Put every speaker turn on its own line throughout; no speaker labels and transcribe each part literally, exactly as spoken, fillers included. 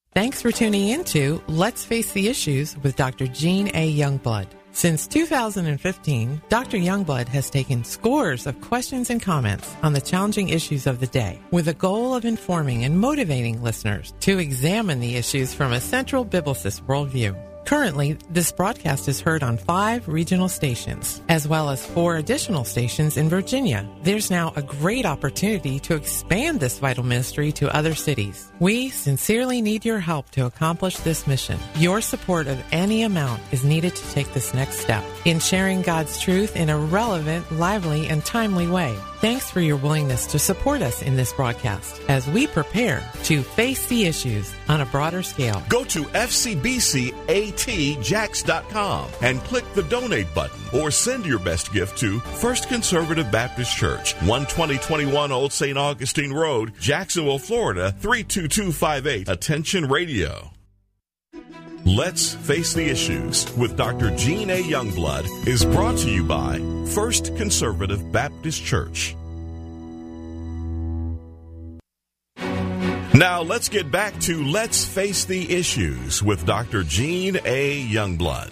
Thanks for tuning in to Let's Face the Issues with Doctor Jean A. Youngblood. Since two thousand fifteen, Doctor Youngblood has taken scores of questions and comments on the challenging issues of the day with the goal of informing and motivating listeners to examine the issues from a central biblicist worldview. Currently, this broadcast is heard on five regional stations, as well as four additional stations in Virginia. There's now a great opportunity to expand this vital ministry to other cities. We sincerely need your help to accomplish this mission. Your support of any amount is needed to take this next step in sharing God's truth in a relevant, lively, and timely way. Thanks for your willingness to support us in this broadcast as we prepare to face the issues on a broader scale.
Go to f c b c a t jax dot com and click the donate button or send your best gift to First Conservative Baptist Church, one twenty twenty-one Old Saint Augustine Road, Jacksonville, Florida, three two two five eight. Attention Radio. Let's Face the Issues with Doctor Jean A. Youngblood is brought to you by First Conservative Baptist Church. Now let's get back to Let's Face the Issues with Doctor Jean A. Youngblood.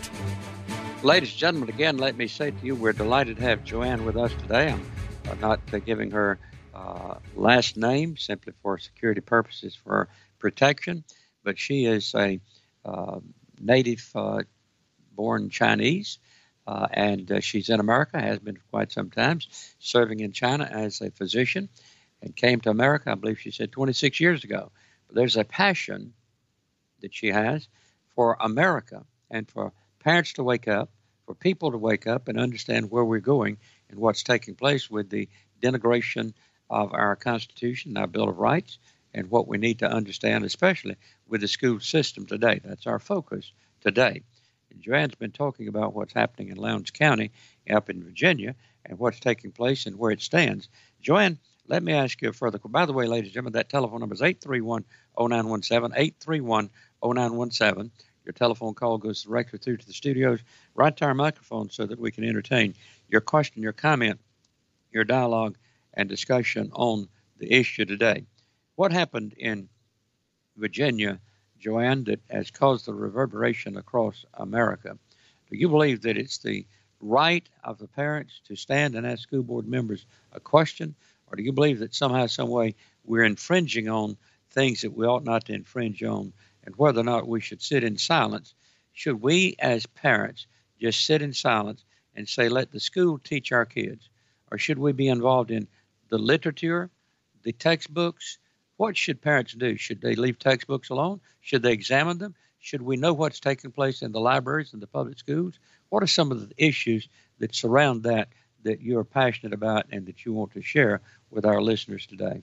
Ladies and gentlemen, again, let me say to you, we're delighted to have Joanne with us today. I'm uh, not uh, giving her uh, last name simply for security purposes for protection, but she is a Uh, native uh, born Chinese, uh, and uh, she's in America, has been for quite some time, serving in China as a physician, and came to America, I believe she said, twenty-six years ago. But there's a passion that she has for America and for parents to wake up, for people to wake up and understand where we're going and what's taking place with the denigration of our Constitution, our Bill of Rights, and what we need to understand, especially with the school system today. That's our focus today. And Joanne's been talking about what's happening in Lowndes County up in Virginia and what's taking place and where it stands. Joanne, let me ask you a further question. By the way, ladies and gentlemen, that telephone number is eight three one, oh nine one seven, eight three one, oh nine one seven. Your telephone call goes directly through to the studios, right to our microphone so that we can entertain your question, your comment, your dialogue, and discussion on the issue today. What happened in Virginia, Joanne, that has caused the reverberation across America? Do you believe that it's the right of the parents to stand and ask school board members a question? Or do you believe that somehow, some way, we're infringing on things that we ought not to infringe on, and whether or not we should sit in silence? Should we as parents just sit in silence and say, let the school teach our kids? Or should we be involved in the literature, the textbooks? What should parents do? Should they leave textbooks alone? Should they examine them? Should we know what's taking place in the libraries and the public schools? What are some of the issues that surround that that you're passionate about and that you want to share with our listeners today?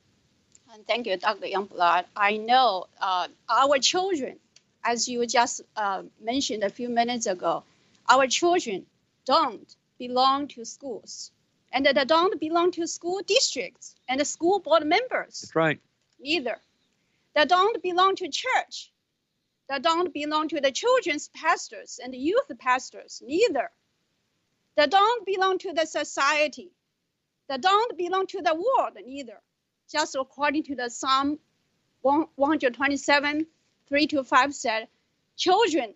And thank you, Doctor Youngblood. I know uh, our children, as you just uh, mentioned a few minutes ago, our children don't belong to schools. And they don't belong to school districts and the school board members.
That's right.
Neither. They don't belong to church. They don't belong to the children's pastors and the youth pastors. Neither. They don't belong to the society. They don't belong to the world. Neither. Just according to the Psalm one twenty-seven, three to five said, children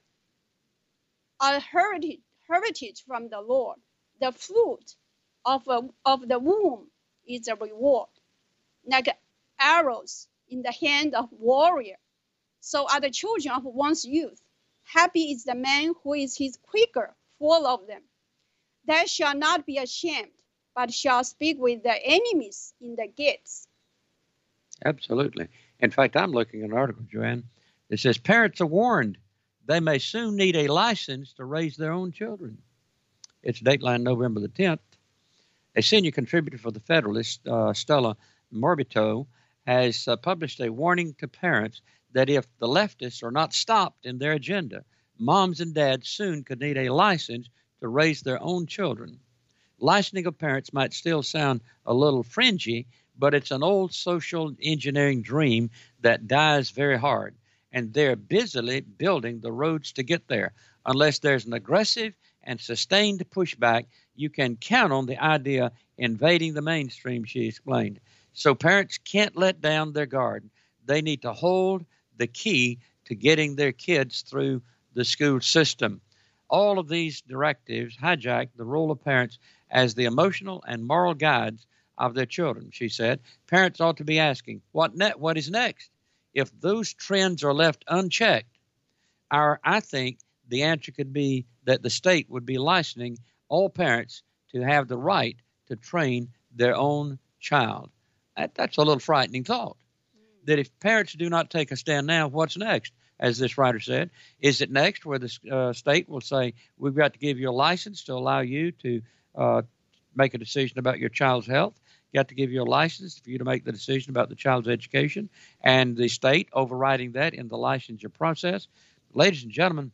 are heritage, heritage from the Lord. The fruit Of, a, of the womb is a reward, like arrows in the hand of warrior. So are the children of one's youth. Happy is the man who is his quicker, full of them. They shall not be ashamed, but shall speak with their enemies in the gates.
Absolutely. In fact, I'm looking at an article, Joanne, that says parents are warned they may soon need a license to raise their own children. It's Dateline November the tenth. A senior contributor for the Federalist, uh, Stella Morbito, has uh, published a warning to parents that if the leftists are not stopped in their agenda, moms and dads soon could need a license to raise their own children. Licensing of parents might still sound a little fringy, but it's an old social engineering dream that dies very hard, and they're busily building the roads to get there. Unless there's an aggressive and sustained pushback, you can count on the idea invading the mainstream, she explained. So parents can't let down their guard. They need to hold the key to getting their kids through the school system. All of these directives hijack the role of parents as the emotional and moral guides of their children. She said, parents ought to be asking, what ne- what is next? If those trends are left unchecked, our, I think the answer could be that the state would be licensing all parents to have the right to train their own child. That, that's a little frightening thought, that if parents do not take a stand now, what's next? As this writer said, is it next where the uh, state will say, we've got to give you a license to allow you to uh, make a decision about your child's health? Got to give you a license for you to make the decision about the child's education, and the state overriding that in the licensure process. Ladies and gentlemen,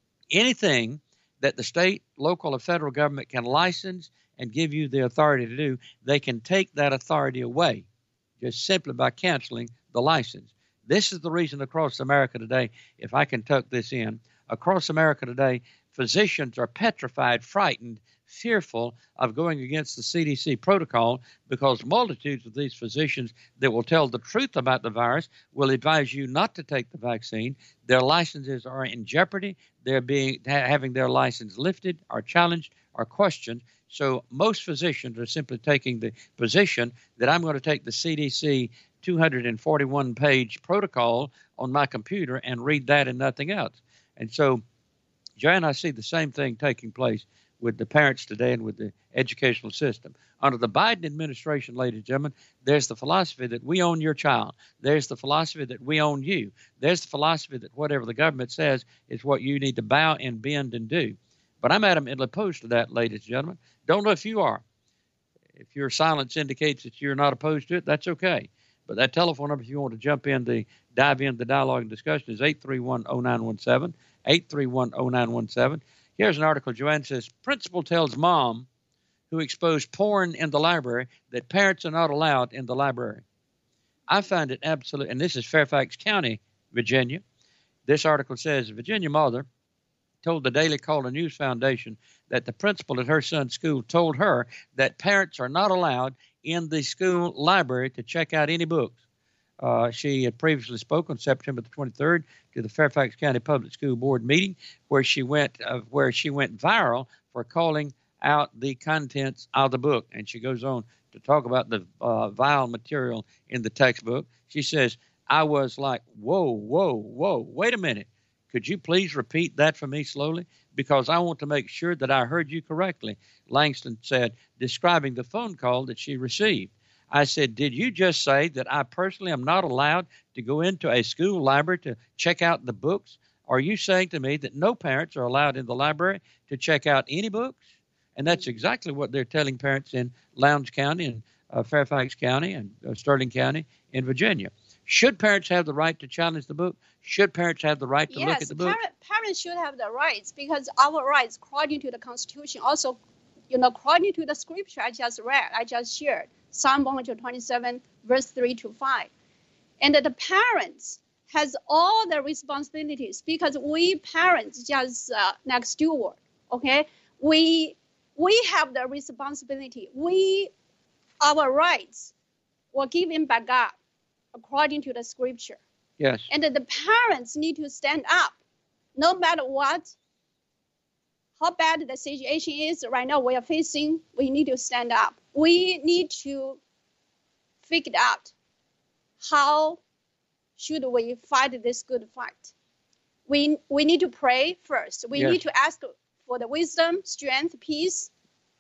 anything that the state, local, or federal government can license and give you the authority to do, they can take that authority away just simply by canceling the license. This is the reason across America today, if I can tuck this in, across America today, physicians are petrified, frightened, fearful of going against the C D C protocol, because multitudes of these physicians that will tell the truth about the virus will advise you not to take the vaccine. Their licenses are in jeopardy. They're being ha- having their license lifted or challenged or questioned. So most physicians are simply taking the position that I'm going to take the C D C two hundred forty-one page protocol on my computer and read that and nothing else. And so, Joanne, I see the same thing taking place with the parents today and with the educational system. Under the Biden administration, ladies and gentlemen, there's the philosophy that we own your child. There's the philosophy that we own you. There's the philosophy that whatever the government says is what you need to bow and bend and do. But I'm adamantly opposed to that, ladies and gentlemen. Don't know if you are. If your silence indicates that you're not opposed to it, that's okay. But that telephone number, if you want to jump in, the dive into the dialogue and discussion, is eight three one oh nine one seven, eight three one oh nine one seven. Here's an article. Joanne says, principal tells mom who exposed porn in the library that parents are not allowed in the library. I find it absolute, and this is Fairfax County, Virginia. This article says, a Virginia mother told the Daily Caller News Foundation that the principal at her son's school told her that parents are not allowed in the school library to check out any books. Uh, she had previously spoken on September the twenty-third to the Fairfax County Public School Board meeting, where she went uh, where she went viral for calling out the contents of the book. And she goes on to talk about the uh, vile material in the textbook. She says, I was like, whoa, whoa, whoa, wait a minute. Could you please repeat that for me slowly? Because I want to make sure that I heard you correctly. Langston said, describing the phone call that she received. I said, did you just say that I personally am not allowed to go into a school library to check out the books? Are you saying to me that no parents are allowed in the library to check out any books? And that's exactly what they're telling parents in Lowndes County and uh, Fairfax County and uh, Sterling County in Virginia. Should parents have the right to challenge the book? Should parents have the right to
yes,
look at the book?
Yes, parents should have the rights, because our rights, according to the Constitution, also, you know, according to the scripture I just read, I just shared, Psalm one twenty-seven, verse three to five. And the parents has all the responsibilities, because we parents just uh, next door, okay? We we have the responsibility. We, our rights were given by God according to the scripture.
Yes.
And the parents need to stand up, no matter what, how bad the situation is right now we are facing, we need to stand up. We need to figure out how should we fight this good fight. We, we need to pray first. We
yes.
need to ask for the wisdom, strength, peace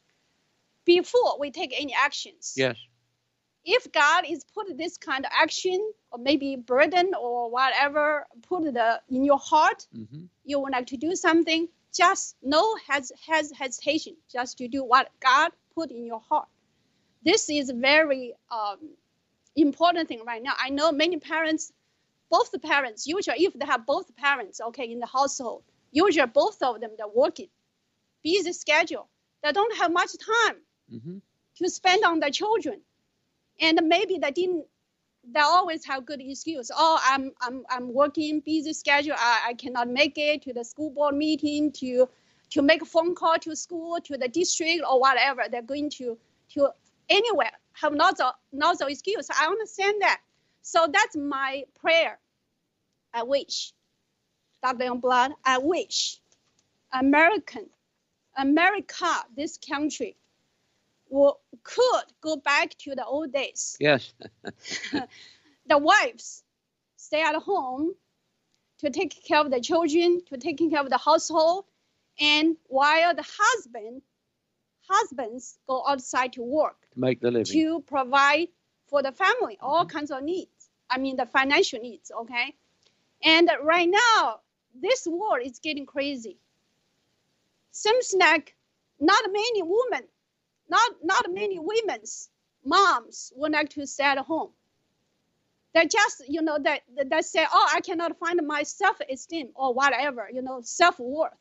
before we take any actions.
Yes.
If God is put this kind of action or maybe burden or whatever, put the in your heart, mm-hmm. you would like to do something, just no has, has hesitation, just to do what God put in your heart. This is a very um, important thing right now. I know many parents, both the parents, usually if they have both parents, okay, in the household, usually both of them, they're working, busy schedule. They don't have much time mm-hmm. to spend on their children. And maybe they didn't, they always have good excuse. Oh, I'm I'm I'm working, busy schedule. I, I cannot make it to the school board meeting, to to make a phone call to school, to the district or whatever. They're going to to anywhere, have lots of lots of excuse. I understand that. So that's my prayer. I wish, Doctor Youngblood, I wish American, America, this country, will, could go back to the old days.
Yes.
The wives stay at home to take care of the children, to taking care of the household, and while the husband, husbands go outside to work.
To make the living.
To provide for the family, all
Mm-hmm.
kinds of needs. I mean, the financial needs, okay? And right now, this world is getting crazy. Seems like not many women, not, not many women's moms would like to stay at home. They just, you know, they, they say, oh, I cannot find my self-esteem or whatever, you know, self-worth.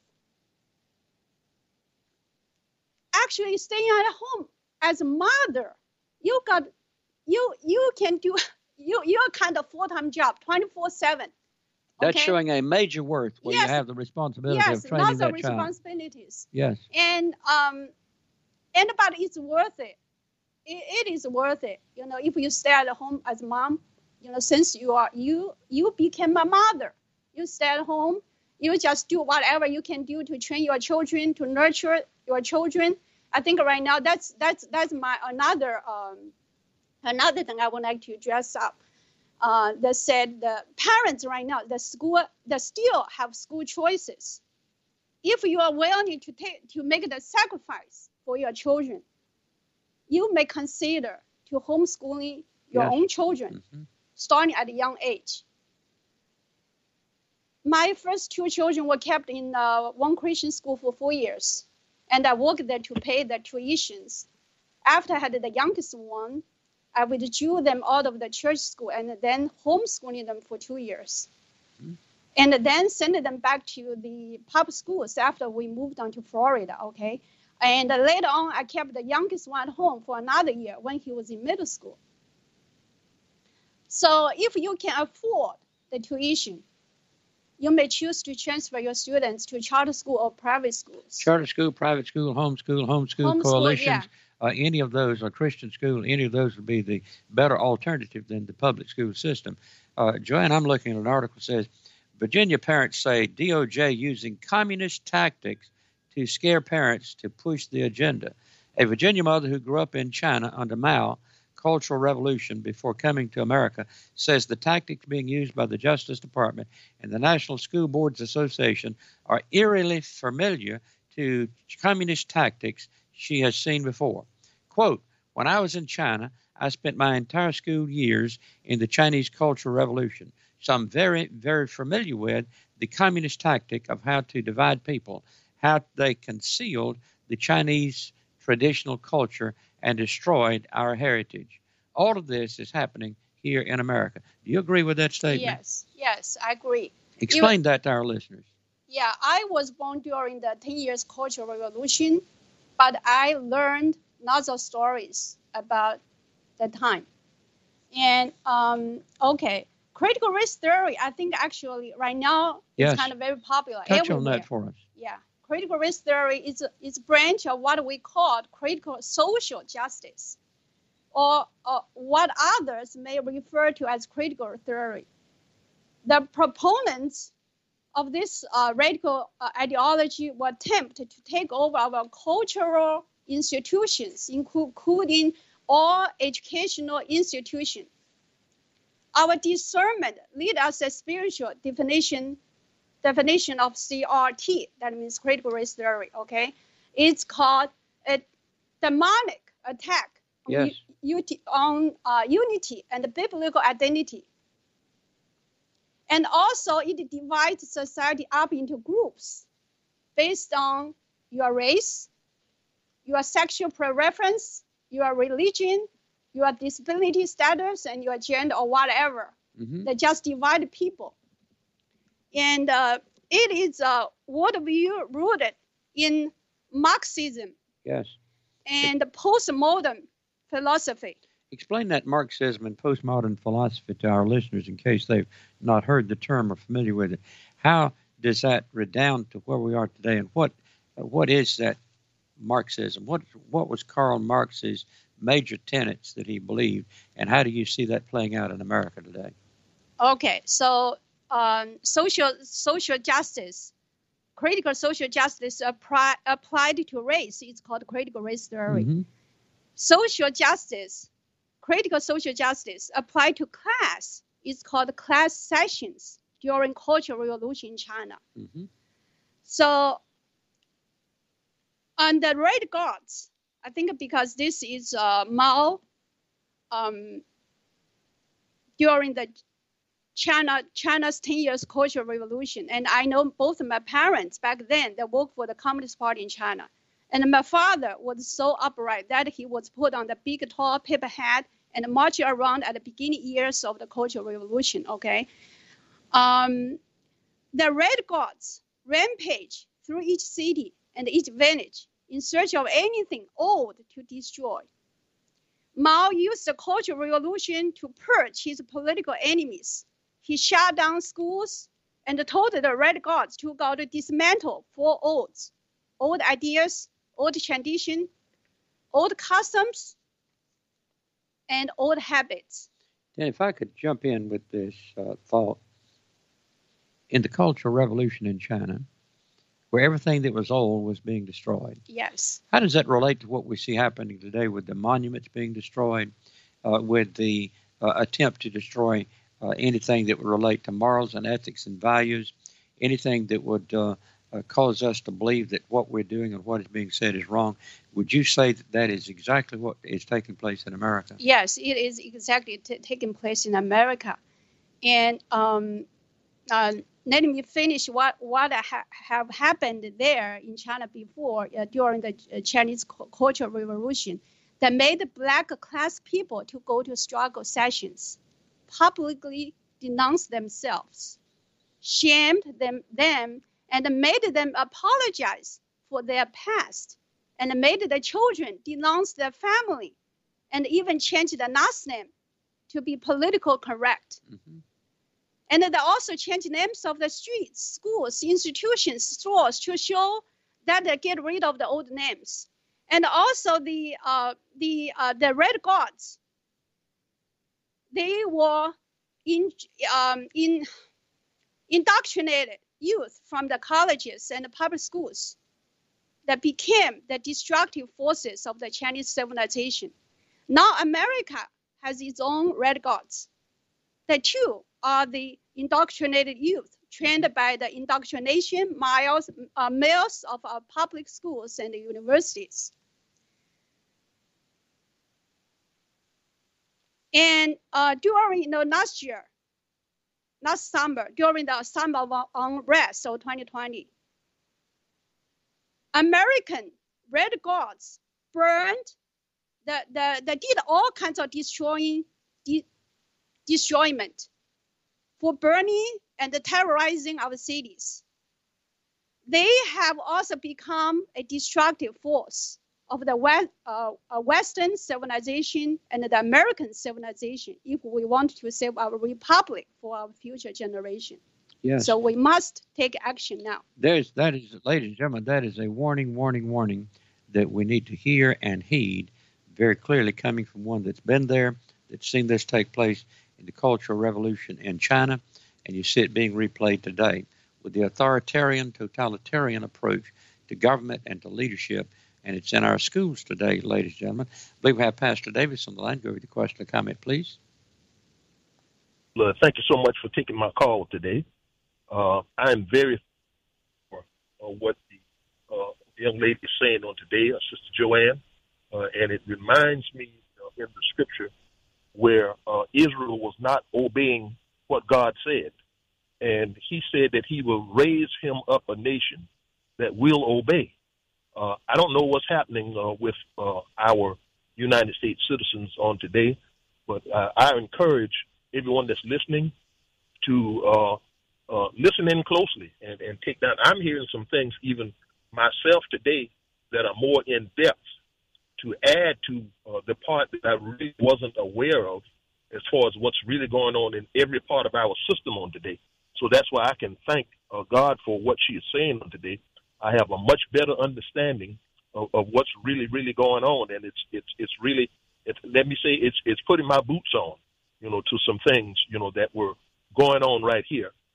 Actually, staying at home as a mother, you got, you you can do, you you're kind of full-time job, twenty-four seven.
That's
okay?
showing a major worth where
Yes.
you have the responsibility
Yes,
of training
lots
that
of
child.
responsibilities.
Yes.
And um, and but it's worth it. it. It is worth it. You know, if you stay at home as mom, you know, since you are you you became a mother, you stay at home. You just do whatever you can do to train your children, to nurture your children. I think right now that's that's that's my another um, another thing I would like to dress up. Uh, that said, the parents right now, the school, they still have school choices. If you are willing to take to make the sacrifice for your children, you may consider to homeschooling your
Yes.
own children,
Mm-hmm.
starting at a young age. My first two children were kept in uh, one Christian school for four years, and I worked there to pay their tuitions. After I had the youngest one, I withdrew them out of the church school and then homeschooling them for two years. Mm-hmm. And then sent them back to the public schools after we moved on to Florida, okay? And later on, I kept the youngest one at home for another year when he was in middle school. So if you can afford the tuition, you may choose to transfer your students to charter school or private schools.
Charter school, private school, homeschool, homeschool,
Homeschool,
coalitions,
yeah.
uh, any of those, or Christian school, any of those would be the better alternative than the public school system. Uh, Joanne, I'm looking at an article that says, Virginia parents say D O J using communist tactics to scare parents to push the agenda. A Virginia mother who grew up in China under Mao Cultural Revolution before coming to America says the tactics being used by the Justice Department and the National School Boards Association are eerily familiar to communist tactics she has seen before. Quote, when I was in China, I spent my entire school years in the Chinese Cultural Revolution, so I'm very, very familiar with the communist tactic of how to divide people, how they concealed the Chinese traditional culture and destroyed our heritage. All of this is happening here in America. Do you agree with that statement?
Yes, yes, I agree.
Explain
You,
that to our listeners.
Yeah, I was born during the ten years Cultural Revolution, but I learned lots of stories about the time. And, um, okay, critical race theory, I think actually right now
Yes.
is kind of very popular
Touch on
everywhere.
that for us.
Yeah, critical race theory is a, is a branch of what we call critical social justice, or, or what others may refer to as critical theory. The proponents of this uh, radical uh, ideology will attempt to take over our cultural institutions, including all educational institutions. Our discernment lead us a spiritual definition definition of C R T, that means critical race theory, okay? It's called a demonic attack on,
Yes.
u- on uh, unity and biblical identity. And also it divides society up into groups based on your race, your sexual preference, your religion, your disability status, and your gender or whatever.
Mm-hmm.
They just divide people. And uh, it is a worldview rooted in Marxism
Yes.
and postmodern philosophy.
Explain that Marxism and postmodern philosophy to our listeners in case they've not heard the term or familiar with it. How does that redound to where we are today, and what what is that Marxism? What what was Karl Marx's major tenets that he believed, and how do you see that playing out in America today?
Okay, so um, social social justice, critical social justice apply, applied to race. It's called critical race theory.
Mm-hmm.
Social justice, critical social justice applied to class is called class sessions during Cultural Revolution in China.
Mm-hmm.
So on the Red Guards, I think because this is uh, Mao um, during the China China's ten years Cultural Revolution, and I know both of my parents back then they worked for the Communist Party in China, and my father was so upright that he was put on the big tall paper hat and marching around at the beginning years of the Cultural Revolution. Okay, um, the Red Guards rampage through each city and each village in search of anything old to destroy. Mao used the Cultural Revolution to purge his political enemies. He shut down schools and told the Red Guards to go to dismantle four olds, old ideas, old tradition, old customs, and old habits.
And if I could jump in with this uh, thought, in the Cultural Revolution in China, where everything that was old was being destroyed.
Yes.
How does that relate to what we see happening today with the monuments being destroyed, uh, with the uh, attempt to destroy uh, anything that would relate to morals and ethics and values, anything that would uh, uh, cause us to believe that what we're doing and what is being said is wrong? Would you say that that is exactly what is taking place in America?
Yes, it is exactly t- taking place in America. And um, uh, let me finish what, what ha- have happened there in China before uh, during the Chinese Cultural Revolution that made the black class people to go to struggle sessions, publicly denounce themselves, shamed them, them and made them apologize for their past, and made the children denounce their family, and even change the last name to be politically correct. Mm-hmm. And they also change names of the streets, schools, institutions, stores to show that they get rid of the old names. And also the uh, the uh, the Red Guards, they were in um, in indoctrinated youth from the colleges and the public schools that became the destructive forces of the Chinese civilization. Now America has its own Red Guards. The two are the indoctrinated youth trained by the indoctrination miles, uh, mills of our public schools and universities. And uh, during you know, last year, last summer, during the summer unrest of twenty twenty, American Red Guards burned, the, the, they did all kinds of destroying, de- destroyment for burning and terrorizing our cities. They have also become a destructive force of the West, uh, Western civilization and the American civilization if we want to save our republic for our future generation.
Yes.
So we must take action now.
There's, that is, ladies and gentlemen, that is a warning, warning, warning that we need to hear and heed very clearly, coming from one that's been there, that's seen this take place in the Cultural Revolution in China, and you see it being replayed today with the authoritarian, totalitarian approach to government and to leadership. And it's in our schools today, ladies and gentlemen. I believe we have Pastor Davis on the line. Go with the question or comment, please.
Well, thank you so much for taking my call today. Uh, I'm very for uh, what the uh, young lady is saying on today, uh, Sister Joanne, uh, and it reminds me uh, in the scripture where uh, Israel was not obeying what God said, and he said that he will raise him up a nation that will obey. Uh, I don't know what's happening uh, with uh, our United States citizens on today, but uh, I encourage everyone that's listening to uh, uh, listen in closely and, and take down. I'm hearing some things even myself today that are more in depth to add to uh, the part that I really wasn't aware of as far as what's really going on in every part of our system on today. So that's why I can thank uh, God for what she is saying on today. I have a much better understanding of, of what's really, really going on, and it's it's it's really, it's, let me say, it's it's putting my boots on, you know, to some things, you know, that were going on right here.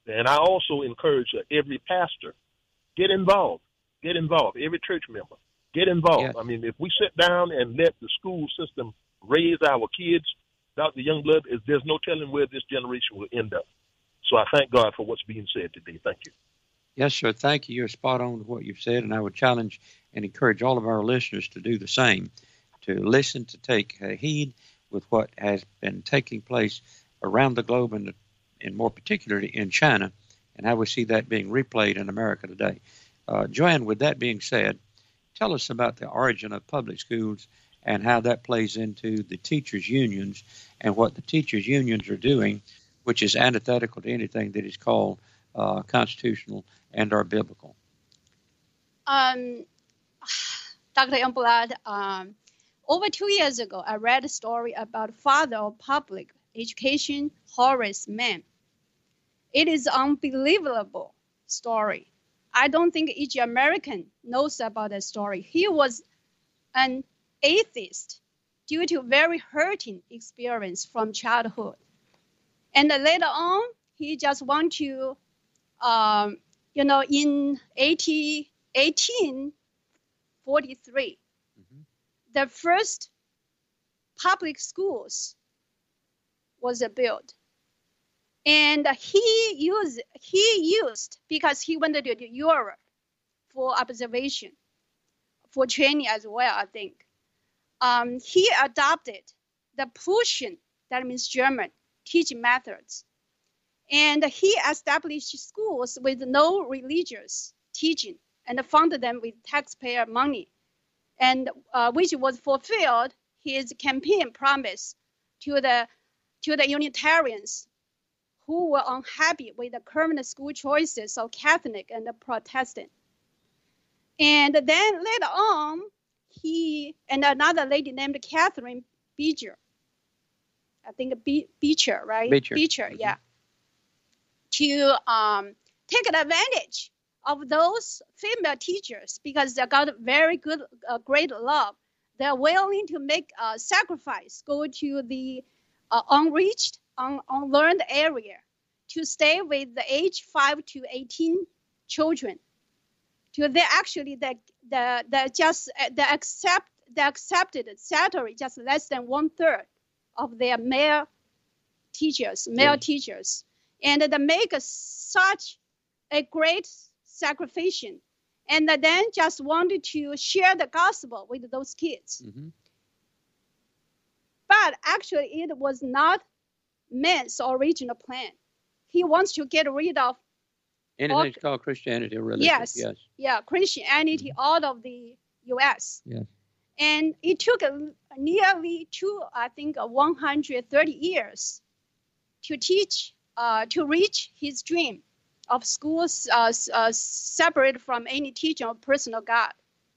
And I also encourage uh, every pastor, get involved, get involved. Every church member, get involved.
Yes.
I mean, if we sit down and let the school system raise our kids, Doctor Youngblood, is there's no telling where this generation will end up. So I thank God for what's being said today. Thank you.
Yes, sir. Thank you. You're spot on with what you've said, and I would challenge and encourage all of our listeners to do the same, to listen, to take uh, heed with what has been taking place around the globe, and, and more particularly in China, and how we see that being replayed in America today. Uh, Joanne, with that being said, tell us about the origin of public schools and how that plays into the teachers' unions and what the teachers' unions are doing, which is antithetical to anything that is called uh, constitutional and or biblical.
Um, Doctor Youngblood, um, over two years ago, I read a story about father of public education, Horace Mann. It is an unbelievable story. I don't think each American knows about that story. He was an atheist due to very hurting experience from childhood. And later on, he just want to, um, you know, in eighteen forty-three, mm-hmm. the first public schools was built. And he used, he used, because he went to Europe for observation, for training as well, I think. Um, he adopted the Prussian, that means German, teaching methods. And he established schools with no religious teaching and funded them with taxpayer money, and uh, which was fulfilled his campaign promise to the to the Unitarians who were unhappy with the current school choices of Catholic and Protestant. And then later on, he and another lady named Catherine Beecher, I think Be- Beecher, right?
Beecher,
Beecher
mm-hmm.
yeah. To um, take advantage of those female teachers because they got very good, uh, great love. They're willing to make a sacrifice, go to the uh, unreached, un- unlearned area to stay with the age five to eighteen children. To they actually the the the just the accept the accepted salary just less than one third of their male teachers, male yeah. teachers. And they make such a great sacrifice, and then just wanted to share the gospel with those kids. Mm-hmm. But actually, it was not man's original plan. He wants to get rid of
anything called Christianity or religion.
Yes,
yes,
yeah, Christianity mm-hmm. out of the U S
Yes,
and it took a, nearly two, I think, one hundred thirty years to teach. Uh, to reach his dream of schools uh, uh, separate from any teaching of personal God.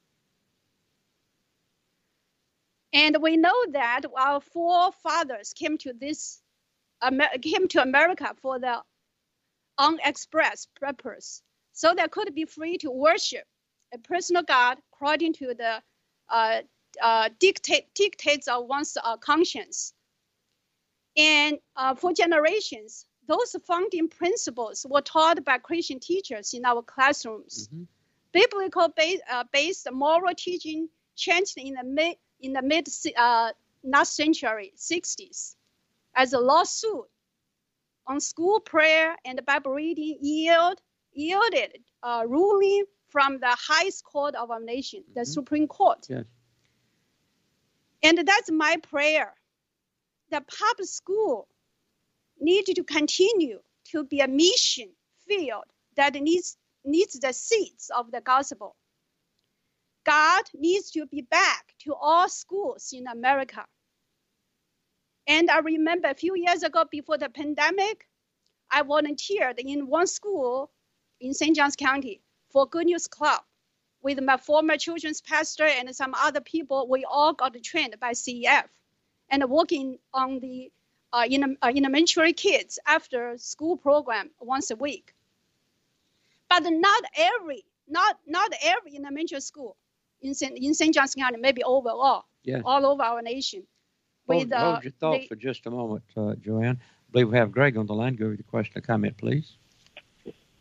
And we know that our forefathers came to this, Amer- came to America for the unexpressed purpose, so they could be free to worship a personal God according to the uh, uh, dictate, dictates of one's uh, conscience. And uh, for generations, those founding principles were taught by Christian teachers in our classrooms. Mm-hmm. Biblical based, uh, based moral teaching changed in the mid in the mid uh, last century, sixties, as a lawsuit on school prayer and Bible reading yield, yielded uh, ruling from the highest court of our nation, mm-hmm. the Supreme Court.
Yes.
And that's my prayer. The public school needs to continue to be a mission field that needs, needs the seeds of the gospel. God needs to be back to all schools in America. And I remember a few years ago before the pandemic, I volunteered in one school in Saint Johns County for Good News Club with my former children's pastor and some other people. We all got trained by C E F and working on the uh, in, uh, elementary kids after school program once a week. But not every, not not every elementary school in Saint in Saint Johns County, maybe overall,
yes.
all over our nation.
Hold,
with, uh,
hold your thoughts
the,
for just a moment, uh, Joanne. I believe we have Greg on the line. Go with the question or comment, please.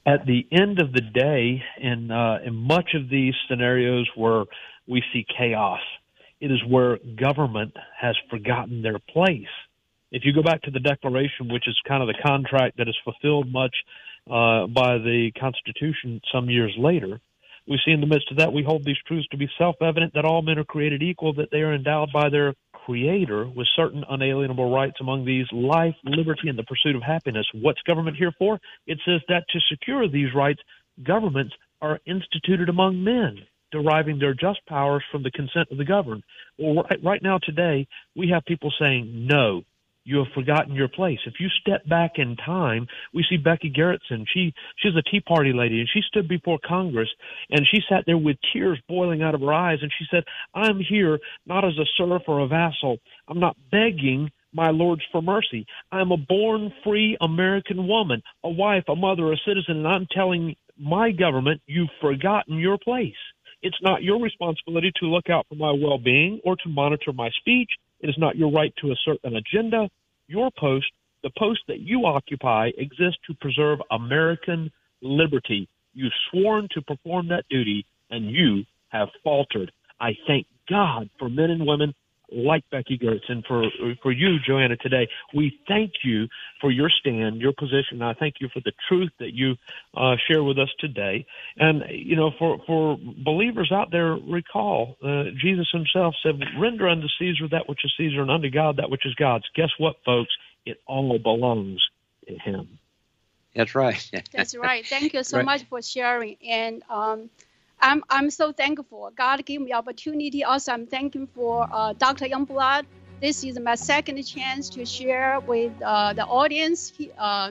at the end of the day, in, uh, in much of these scenarios where we see chaos, it is where government has forgotten their place. If you go back to the Declaration, which is kind of the contract that is fulfilled much uh, by the Constitution some years later, we see in the midst of that, we hold these truths to be self-evident, that all men are created equal, that they are endowed by their Creator with certain unalienable rights, among these life, liberty, and the pursuit of happiness. What's government here for? It says that to secure these rights, governments are instituted among men, deriving their just powers from the consent of the governed. Well, right, right now today, we have people saying, no, you have forgotten your place. If you step back in time, we see Becky Gerritsen. She she's a Tea Party lady, and she stood before Congress, and she sat there with tears boiling out of her eyes, and she said, I'm here not as a serf or a vassal. I'm not begging my lords for mercy. I'm a born free American woman, a wife, a mother, a citizen, and I'm telling my government, you've forgotten your place. It's not your responsibility to look out for my well-being or to monitor my speech. It is not your right to assert an agenda. Your post, the post that you occupy, exists to preserve American liberty. You've sworn to perform that duty, and you have faltered. I thank God for men and women like Becky Gerritsen, for for you, Joanna, today. We thank you for your stand, your position. I thank you for the truth that you uh, share with us today. And, you know, for, for believers out there, recall, uh, Jesus himself said, render unto Caesar that which is Caesar, and unto God that which is God's. Guess what, folks? It all belongs to him.
That's right.
That's right. Thank you so
Right.
much for sharing. And um, I'm I'm so thankful. God gave me opportunity. Also, I'm thankful for uh, Doctor Youngblood. This is my second chance to share with uh, the audience, he, uh,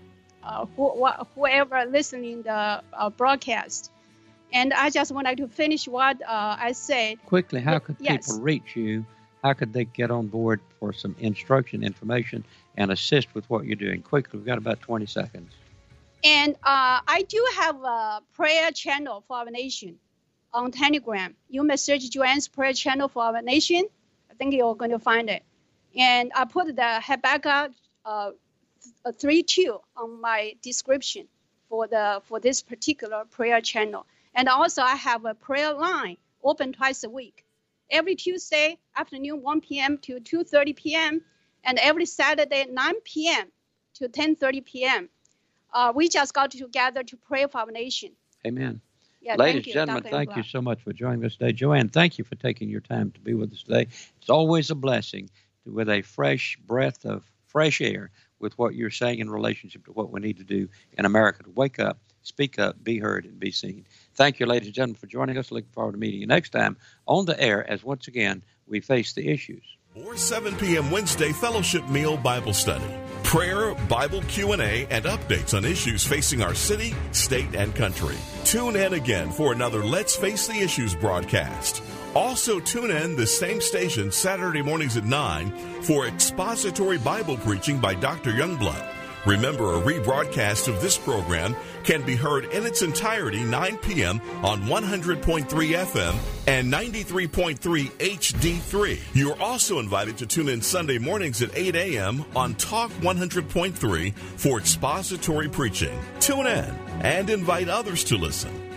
uh, who, wh- whoever listening the uh, broadcast. And I just wanted to finish what uh, I said.
Quickly, how could
Yes.
people reach you? How could they get on board for some instruction, information, and assist with what you're doing? Quickly, we've got about twenty seconds.
And uh, I do have a prayer channel for our nation on Telegram. You may search Joanne's prayer channel for our nation. I think you're going to find it. And I put the Habakkuk uh, three two on my description for the for this particular prayer channel. And also I have a prayer line open twice a week. Every Tuesday afternoon, one p.m. to two thirty p.m. and every Saturday, nine p.m. to ten thirty p.m. Uh, we just got together to pray for our nation.
Amen.
Yeah,
Ladies
thank you,
and gentlemen,
Doctor
thank you
Youngblood.
so much for joining us today. Joanne, thank you for taking your time to be with us today. It's always a blessing to, with a fresh breath of fresh air with what you're saying in relationship to what we need to do in America to wake up, speak up, be heard, and be seen. Thank you, ladies and gentlemen, for joining us. Looking forward to meeting you next time on the air as once again we face the issues.
Or seven p.m. Wednesday Fellowship Meal Bible Study. Prayer, Bible Q and A, and updates on issues facing our city, state, and country. Tune in again for another Let's Face the Issues broadcast. Also tune in the same station Saturday mornings at nine for expository Bible preaching by Doctor Youngblood. Remember, a rebroadcast of this program can be heard in its entirety nine p.m. on one hundred point three F M and ninety-three point three H D three. You're also invited to tune in Sunday mornings at eight a.m. on Talk one hundred point three for expository preaching. Tune in and invite others to listen.